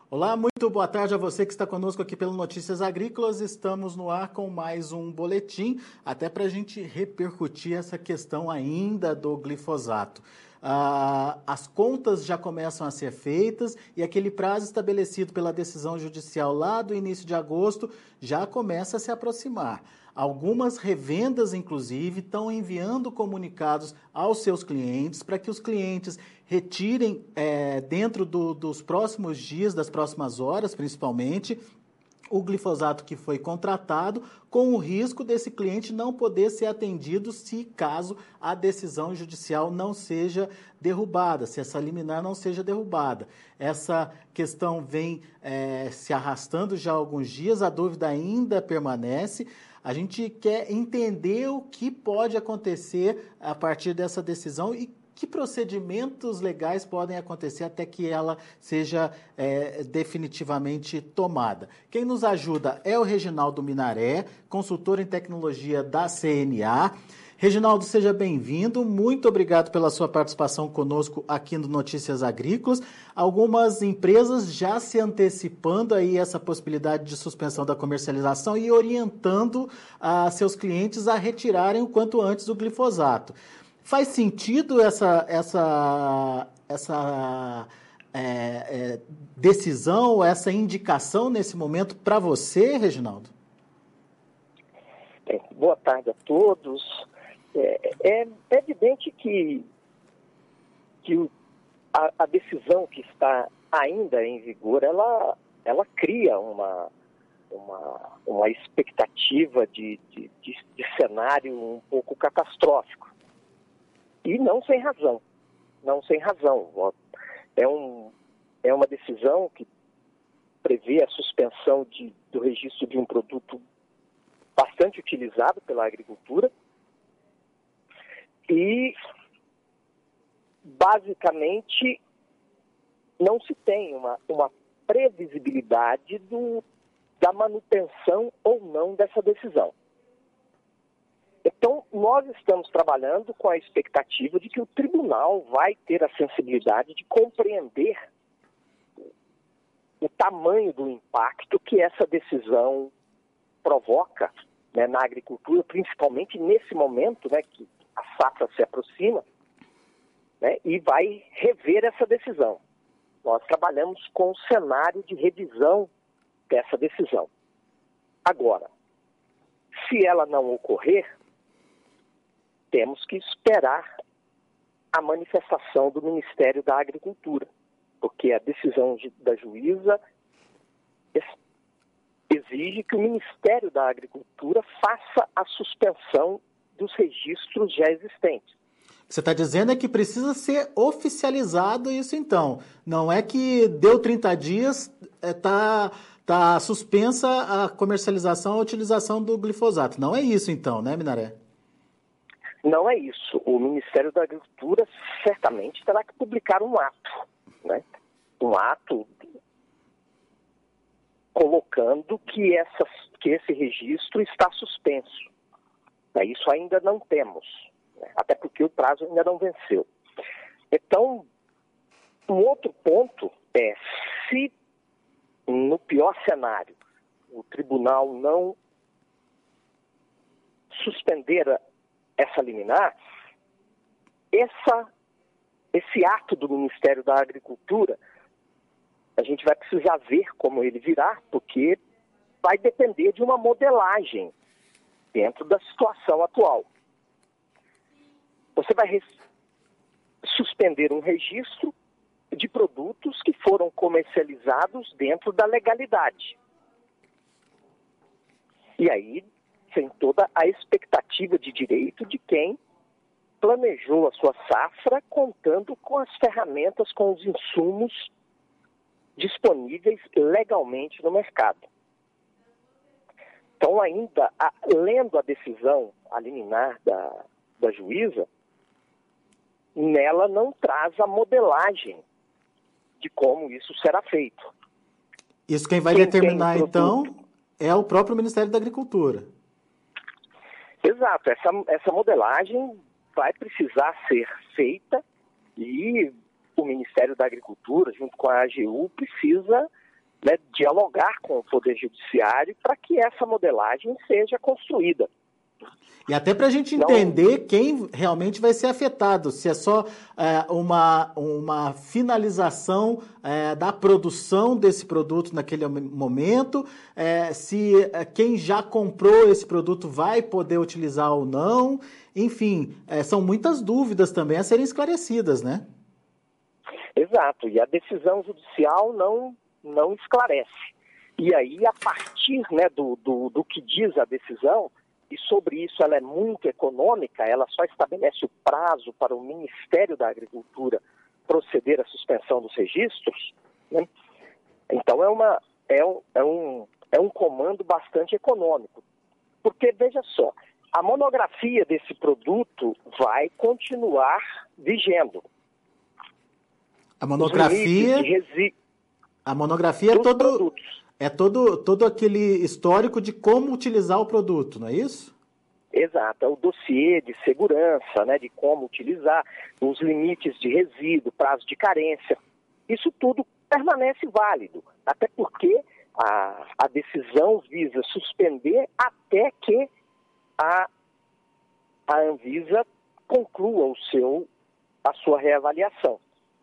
Olá, muito boa tarde a você que está conosco aqui pelo Notícias Agrícolas. Estamos no ar com mais um boletim, até para a gente repercutir essa questão ainda do glifosato. As contas já começam a ser feitas e aquele prazo estabelecido pela decisão judicial lá do início de agosto já começa a se aproximar. Algumas revendas, inclusive, estão enviando comunicados aos seus clientes para que os clientes retirem dentro dos próximos dias, das próximas horas, principalmente, o glifosato que foi contratado, com o risco desse cliente não poder ser atendido se caso a decisão judicial não seja derrubada, se essa liminar não seja derrubada. Essa questão vem se arrastando já há alguns dias, a dúvida ainda permanece. A gente quer entender o que pode acontecer a partir dessa decisão e que procedimentos legais podem acontecer até que ela seja definitivamente tomada. Quem nos ajuda é o Reginaldo Minaré, consultor em tecnologia da CNA. Reginaldo, seja bem-vindo. Muito obrigado pela sua participação conosco aqui no Notícias Agrícolas. Algumas empresas já se antecipando aí essa possibilidade de suspensão da comercialização e orientando seus clientes a retirarem o quanto antes o glifosato. Faz sentido essa decisão, essa indicação nesse momento para você, Reginaldo? Boa tarde a todos. É evidente que a decisão que está ainda em vigor, ela cria uma expectativa de cenário um pouco catastrófico. E não sem razão. É uma decisão que prevê a suspensão do registro de um produto bastante utilizado pela agricultura e, basicamente, não se tem uma previsibilidade da manutenção ou não dessa decisão. Então, nós estamos trabalhando com a expectativa de que o tribunal vai ter a sensibilidade de compreender o tamanho do impacto que essa decisão provoca, né, na agricultura, principalmente nesse momento, né, que a safra se aproxima, né, e vai rever essa decisão. Nós trabalhamos com o cenário de revisão dessa decisão. Agora, se ela não ocorrer, temos que esperar a manifestação do Ministério da Agricultura, porque a decisão da juíza exige que o Ministério da Agricultura faça a suspensão dos registros já existentes. Você está dizendo que precisa ser oficializado isso, então. Não é que deu 30 dias, tá suspensa a comercialização, a utilização do glifosato. Não é isso, então, né, Minaré? Não é isso. O Ministério da Agricultura certamente terá que publicar um ato, né? Um ato colocando que esse registro está suspenso. Isso ainda não temos, né? Até porque o prazo ainda não venceu. Então, um outro ponto é, se no pior cenário o tribunal não suspender essa liminar, esse ato do Ministério da Agricultura, a gente vai precisar ver como ele virá, porque vai depender de uma modelagem dentro da situação atual. Você vai suspender um registro de produtos que foram comercializados dentro da legalidade. E aí tem toda a expectativa de direito de quem planejou a sua safra contando com as ferramentas, com os insumos disponíveis legalmente no mercado. Então, ainda lendo a decisão, a liminar da juíza, nela não traz a modelagem de como isso será feito. Isso quem vai determinar, então, é o próprio Ministério da Agricultura. Exato. Essa modelagem vai precisar ser feita e o Ministério da Agricultura, junto com a AGU, precisa né, dialogar com o Poder Judiciário para que essa modelagem seja construída. E até para a gente entender quem realmente vai ser afetado, se é só uma finalização da produção desse produto naquele momento, se quem já comprou esse produto vai poder utilizar ou não, enfim, são muitas dúvidas também a serem esclarecidas, né? Exato, e a decisão judicial não esclarece. E aí, a partir, né, do que diz a decisão, e sobre isso ela é muito econômica, ela só estabelece o prazo para o Ministério da Agricultura proceder à suspensão dos registros, né? Então é um comando bastante econômico. Porque, veja só, a monografia desse produto vai continuar vigendo. A monografia é todo aquele histórico de como utilizar o produto, não é isso? Exato, é o dossiê de segurança, né, de como utilizar, os limites de resíduo, prazo de carência. Isso tudo permanece válido, até porque a decisão visa suspender até que a Anvisa conclua a sua reavaliação.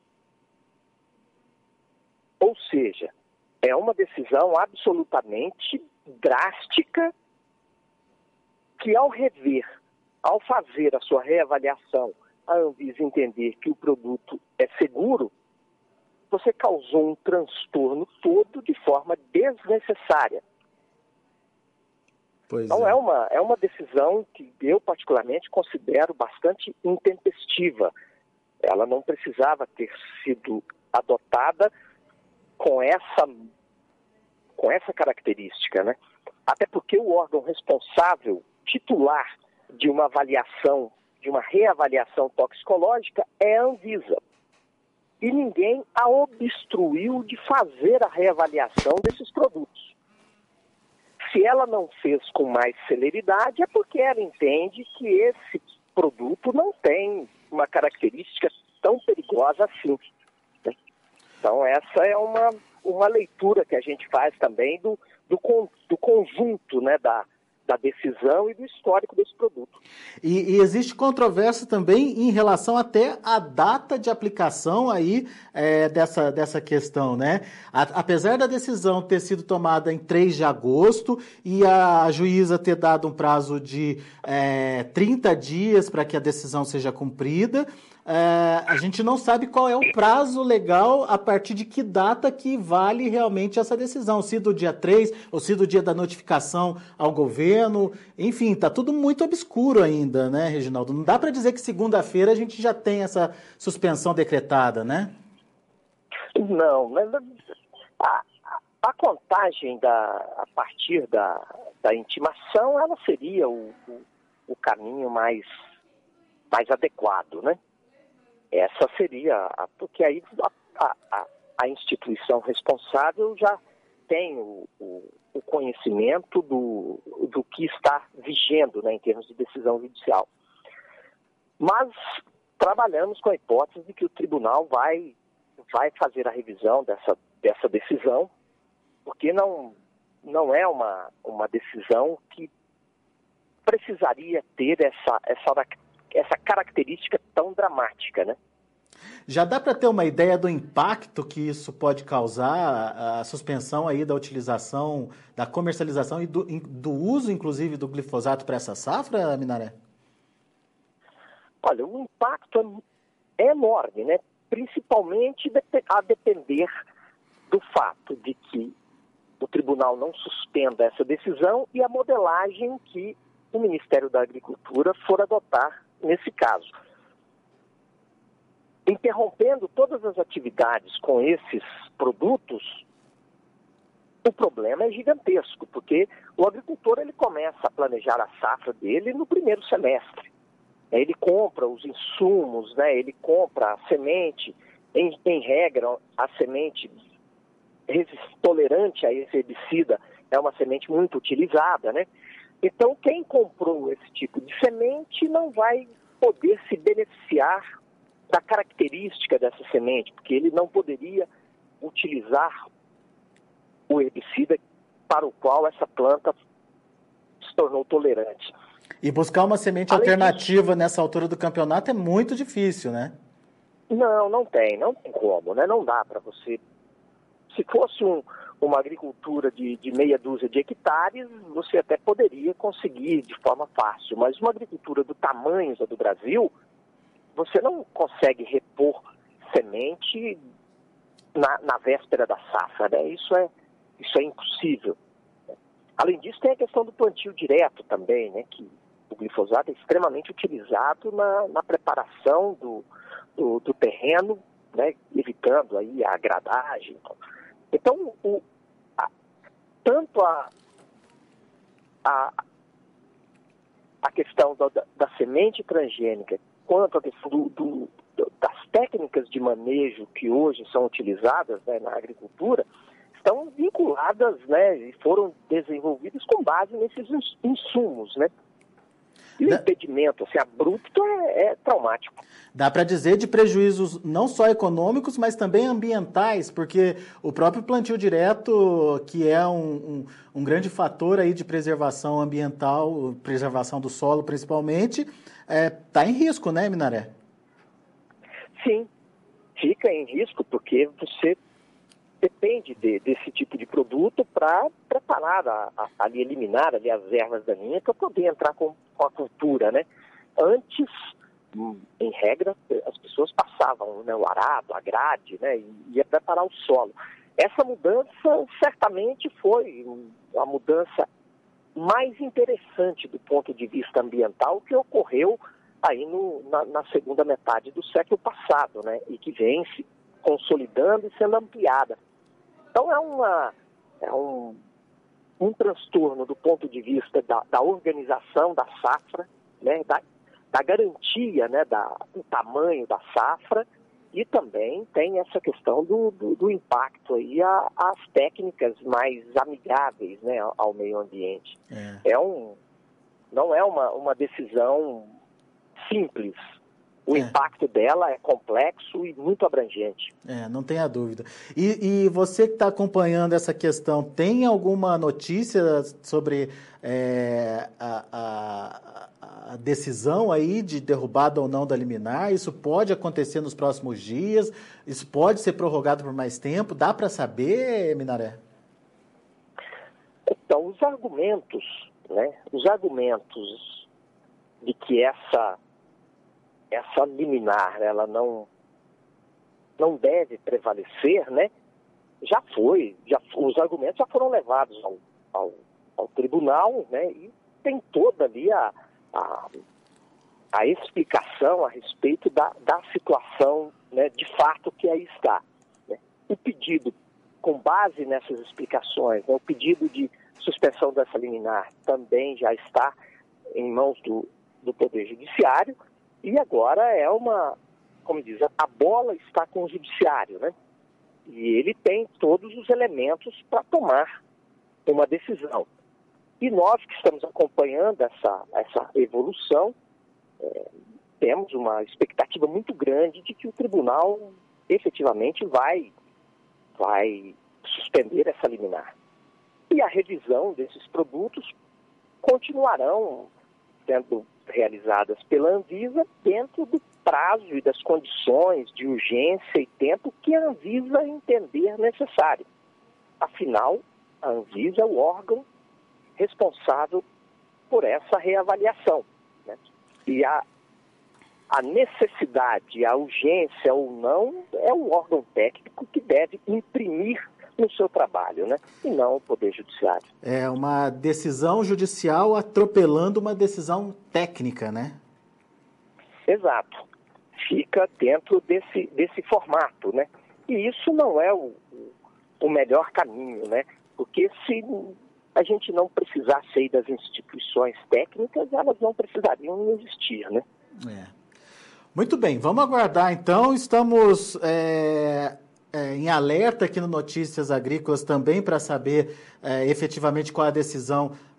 Ou seja, é uma decisão absolutamente drástica que, ao fazer a sua reavaliação, a Anvisa entender que o produto é seguro, você causou um transtorno todo de forma desnecessária. Então é uma decisão que eu particularmente considero bastante intempestiva. Ela não precisava ter sido adotada com essa característica, né? Até porque o órgão responsável, titular de uma avaliação, de uma reavaliação toxicológica, é a Anvisa. E ninguém a obstruiu de fazer a reavaliação desses produtos. Se ela não fez com mais celeridade, é porque ela entende que esse produto não tem uma característica tão perigosa assim. Então, essa é uma leitura que a gente faz também do conjunto, né, da decisão e do histórico desse produto. E existe controvérsia também em relação até à data de aplicação aí dessa questão, né? Apesar da decisão ter sido tomada em 3 de agosto e a juíza ter dado um prazo de 30 dias para que a decisão seja cumprida, a gente não sabe qual é o prazo legal a partir de que data que vale realmente essa decisão, se do dia 3 ou se do dia da notificação ao governo, enfim, está tudo muito obscuro ainda, né, Reginaldo? Não dá para dizer que segunda-feira a gente já tem essa suspensão decretada, né? Não, mas a contagem a partir da intimação, ela seria o caminho mais adequado, né? Essa seria, porque aí a instituição responsável já tem o conhecimento do que está vigendo, né, em termos de decisão judicial. Mas trabalhamos com a hipótese de que o tribunal vai fazer a revisão dessa decisão, porque não é uma decisão que precisaria ter essa característica tão dramática, né? Já dá para ter uma ideia do impacto que isso pode causar, a suspensão aí da utilização, da comercialização e do uso, inclusive, do glifosato para essa safra, Minaré? Olha, o impacto é enorme, né? Principalmente a depender do fato de que o tribunal não suspenda essa decisão e a modelagem que o Ministério da Agricultura for adotar nesse caso. Interrompendo todas as atividades com esses produtos, o problema é gigantesco, porque o agricultor ele começa a planejar a safra dele no primeiro semestre. Ele compra os insumos, né? Ele compra a semente, em regra, a semente tolerante a esse herbicida é uma semente muito utilizada, né? Então, quem comprou esse tipo de semente não vai poder se beneficiar da característica dessa semente, porque ele não poderia utilizar o herbicida para o qual essa planta se tornou tolerante. E buscar uma semente alternativa nessa altura do campeonato é muito difícil, né? Não tem como, né? Não dá para você... Se fosse uma agricultura de meia dúzia de hectares, você até poderia conseguir de forma fácil, mas uma agricultura do tamanho do Brasil, você não consegue repor semente na véspera da safra, né? Isso é impossível. Além disso, tem a questão do plantio direto também, né? Que o glifosato é extremamente utilizado na preparação do terreno, né? Evitando aí a gradagem. Então, tanto a questão da semente transgênica quanto a questão das técnicas de manejo que hoje são utilizadas, né, na agricultura, estão vinculadas, né, e foram desenvolvidas com base nesses insumos, né? E o impedimento, assim, abrupto é traumático. Dá para dizer de prejuízos não só econômicos, mas também ambientais, porque o próprio plantio direto, que é um grande fator aí de preservação ambiental, preservação do solo principalmente, está em risco, né, Minaré? Sim, fica em risco porque você depende desse tipo de produto para preparar, ali eliminar ali as ervas daninhas para poder entrar com a cultura, né? Antes, em regra, as pessoas passavam, né, o arado, a grade, né, e ia preparar o solo. Essa mudança certamente foi a mudança mais interessante do ponto de vista ambiental que ocorreu aí na segunda metade do século passado, né, e que vem se consolidando e sendo ampliada. Então é um transtorno do ponto de vista da organização da safra, né, da garantia, né, do tamanho da safra, e também tem essa questão do impacto aí às técnicas mais amigáveis, né, ao meio ambiente. Não é uma decisão simples. O impacto dela é complexo e muito abrangente. Não tenha dúvida. E você que está acompanhando essa questão, tem alguma notícia sobre a decisão aí de derrubada ou não da liminar? Isso pode acontecer nos próximos dias? Isso pode ser prorrogado por mais tempo? Dá para saber, Minaré? Então, os argumentos, né? Os argumentos de que essa liminar, ela não deve prevalecer, né? Os argumentos já foram levados ao tribunal, né? E tem toda ali a explicação a respeito da situação, né, de fato que aí está, né? O pedido, com base nessas explicações, né, o pedido de suspensão dessa liminar também já está em mãos do Poder Judiciário. E agora como diz, a bola está com o judiciário, né? E ele tem todos os elementos para tomar uma decisão. E nós que estamos acompanhando essa evolução, temos uma expectativa muito grande de que o tribunal efetivamente vai suspender essa liminar. E a revisão desses produtos continuarão sendo realizadas pela Anvisa dentro do prazo e das condições de urgência e tempo que a Anvisa entender necessário. Afinal, a Anvisa é o órgão responsável por essa reavaliação, né? E a necessidade, a urgência ou não, é o órgão técnico que deve imprimir no seu trabalho, né? E não o Poder Judiciário. É uma decisão judicial atropelando uma decisão técnica, né? Exato. Fica dentro desse formato, né? E isso não é o melhor caminho, né? Porque se a gente não precisasse aí das instituições técnicas, elas não precisariam existir, né? Muito bem, vamos aguardar então. Estamos em alerta aqui no Notícias Agrícolas também para saber efetivamente qual a decisão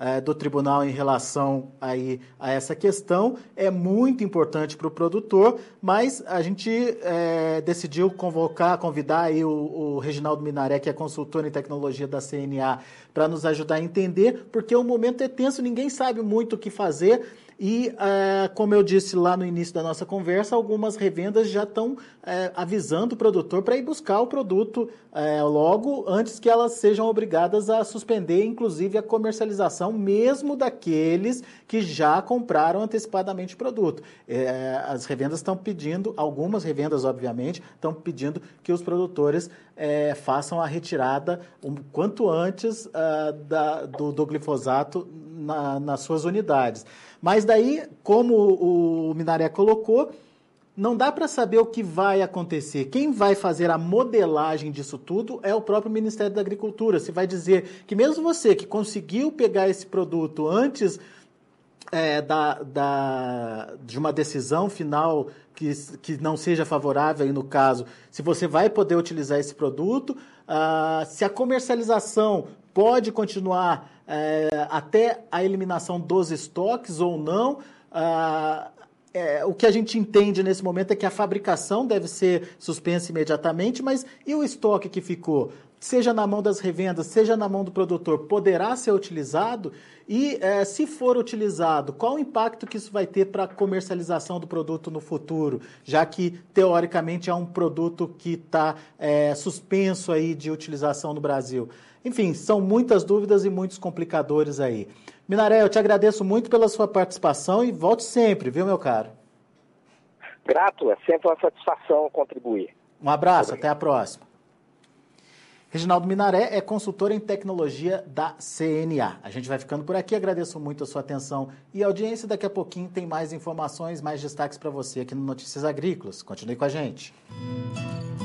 do tribunal em relação aí a essa questão. É muito importante para o produtor, mas a gente decidiu convidar aí o Reginaldo Minaré, que é consultor em tecnologia da CNA, para nos ajudar a entender, porque o momento é tenso, ninguém sabe muito o que fazer. E, como eu disse lá no início da nossa conversa, algumas revendas já estão avisando o produtor para ir buscar o produto logo antes que elas sejam obrigadas a suspender, inclusive, a comercialização, mesmo daqueles que já compraram antecipadamente o produto. As revendas estão pedindo, algumas revendas, obviamente, estão pedindo que os produtores façam a retirada o quanto antes do glifosato nas suas unidades. Mas daí, como o Minaré colocou, não dá para saber o que vai acontecer. Quem vai fazer a modelagem disso tudo é o próprio Ministério da Agricultura. Se vai dizer que mesmo você que conseguiu pegar esse produto antes de uma decisão final que não seja favorável, aí no caso, se você vai poder utilizar esse produto, se a comercialização pode continuar até a eliminação dos estoques ou não. O que a gente entende nesse momento é que a fabricação deve ser suspensa imediatamente, mas e o estoque que ficou? Seja na mão das revendas, seja na mão do produtor, poderá ser utilizado? E se for utilizado, qual o impacto que isso vai ter para a comercialização do produto no futuro? Já que, teoricamente, é um produto que está suspenso aí de utilização no Brasil. Enfim, são muitas dúvidas e muitos complicadores aí. Minaré, eu te agradeço muito pela sua participação e volte sempre, viu, meu caro? Grato, é sempre uma satisfação contribuir. Um abraço, até a próxima. Reginaldo Minaré é consultor em tecnologia da CNA. A gente vai ficando por aqui, agradeço muito a sua atenção e audiência. Daqui a pouquinho tem mais informações, mais destaques para você aqui no Notícias Agrícolas. Continue com a gente.